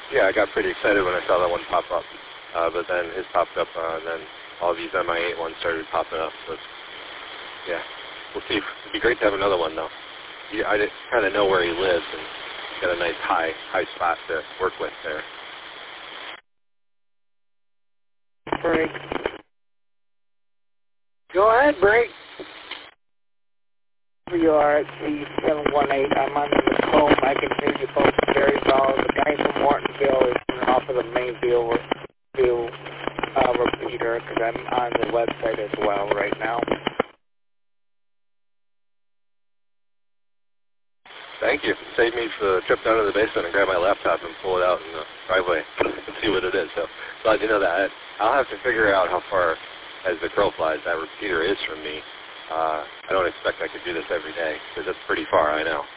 Yeah, I got pretty excited when I saw that one pop up. But then his popped up, and then all these MI8 ones started popping up. But yeah, we'll see. It'd be great to have another one, though. I kind of know where he lives, and he's got a nice high spot to work with there. Break. Go ahead, break. WRXC718. I'm on the Macomb. I can hear you folks very well. The guy from Mortonville is off of the Mayville repeater because I'm on the website as well right now. Thank you. Saved me for the trip down to the basement and grab my laptop and pull it out in the driveway and see what it is. So glad you know that. I'll have to figure out how far, as the crow flies, that repeater is from me. I don't expect I could do this every day because that's pretty far, I know.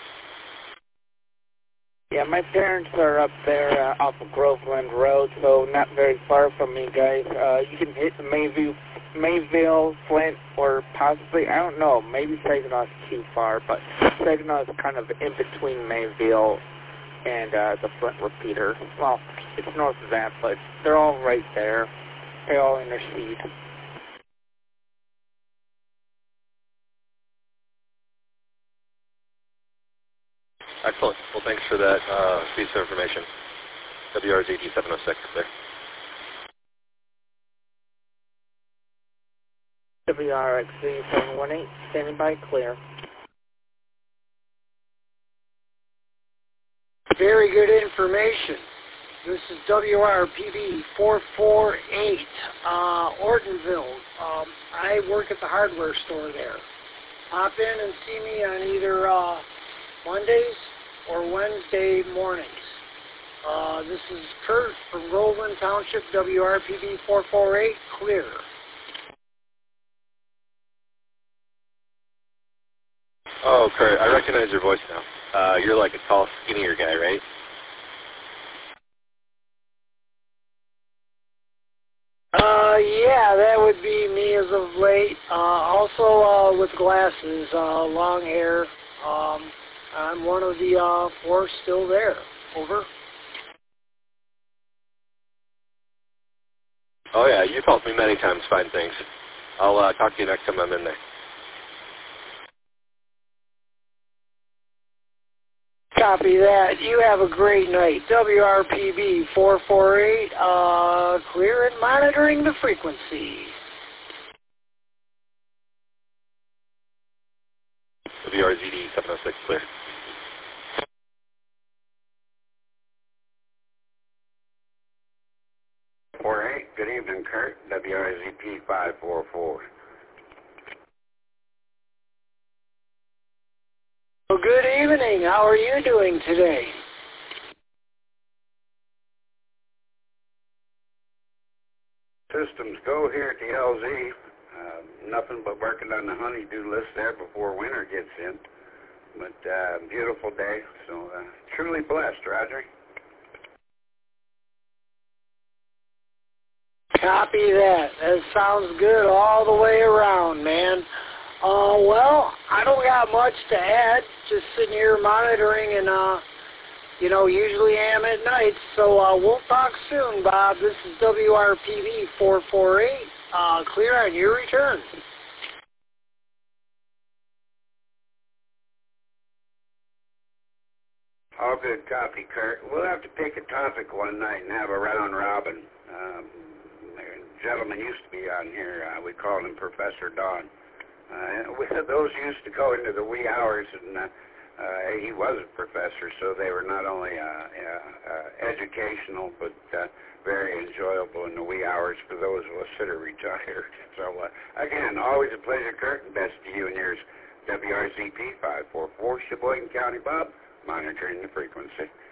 Yeah, my parents are up there off of Groveland Road, so not very far from me, guys. You can hit the Mayville, Flint, or possibly, I don't know, maybe Saginaw's too far, but Saginaw is kind of in between Mayville and the Flint repeater. Well, it's north of that, but they're all right there. They all intercede. Excellent. Well, thanks for that piece of information. WRZD 706 there. WRXC 718, standing by, clear. Very good information. This is WRPB 448, Ortonville. I work at the hardware store there. Pop in and see me on either Mondays or Wednesday mornings. This is Kurt from Groveland Township, WRPB 448, clear. Oh, Kurt, I recognize your voice now. You're like a tall, skinnier guy, right? Yeah, that would be me as of late. Also with glasses, long hair. I'm one of the four still there. Over. Oh, yeah, you've helped me many times find things. I'll talk to you next time I'm in there. Copy that. You have a great night. WRPB 448, clear and monitoring the frequency. WRZD 706, clear. Good evening, Kurt. WRZP 544. Well, good evening. How are you doing today? Systems go here at the LZ. Nothing but working on the honey-do list there before winter gets in. But beautiful day, so truly blessed, Roger. Copy that. That sounds good all the way around, man. Well, I don't got much to add. Just sitting here monitoring and, usually am at night. So we'll talk soon, Bob. This is WRPB 448. Clear on your return. All good copy, Kurt. We'll have to pick a topic one night and have a round robin. A gentleman used to be on here. We called him Professor Don. Those used to go into the wee hours, and he was a professor, so they were not only educational, but very enjoyable in the wee hours for those of us that are retired. So, again, always a pleasure, Kurt, and best to you and yours. WRZP 544, Sheboygan County, Bob, monitoring the frequency.